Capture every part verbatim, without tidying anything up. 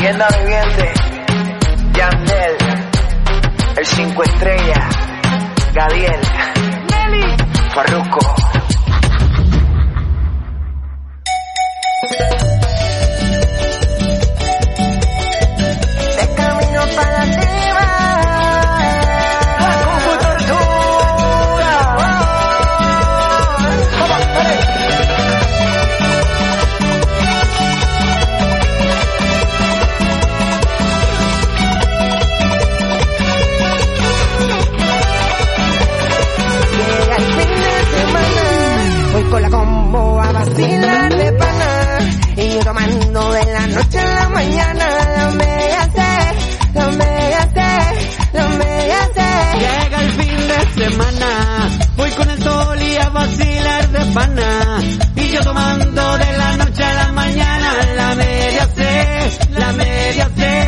Leyenda viviente, Yandel, el cinco estrellas, Gadiel, Nelly, Farruko. Con la combo a vacilar de pana y yo tomando de la noche a la mañana. La media C, la media C, la media C. Llega el fin de semana, voy con el sol y a vacilar de pana y yo tomando de la noche a la mañana. La media C, la media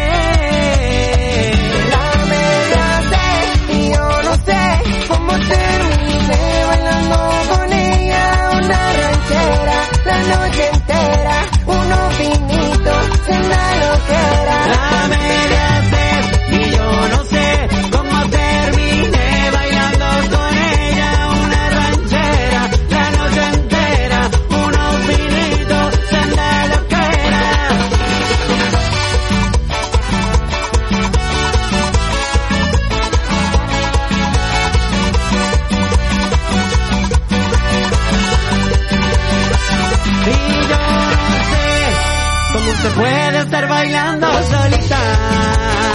C, la media C. Y yo no sé cómo terminé bailando con ella. Una ranchera, la noche entera, unos vinitos, una loquera. La media C, y yo no sé cómo terminé bailando con ella. Una ranchera, la noche entera, unos vinitos, una loquera. Y yo no sé cómo se puede estar bailando solita.